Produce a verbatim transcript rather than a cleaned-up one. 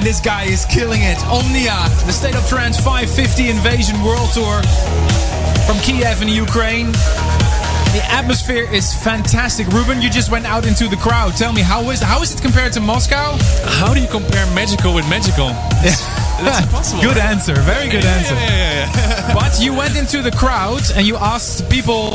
this guy is killing it. Omnia, the State of Trance five fifty Invasion World Tour from Kiev in Ukraine. The atmosphere is fantastic. Ruben, you just went out into the crowd. Tell me, how is how is it compared to Moscow? How do you compare magical with magical? That's, that's impossible. Good right? answer. Very good yeah, answer. Yeah, yeah, yeah, yeah. But you went into the crowd and you asked people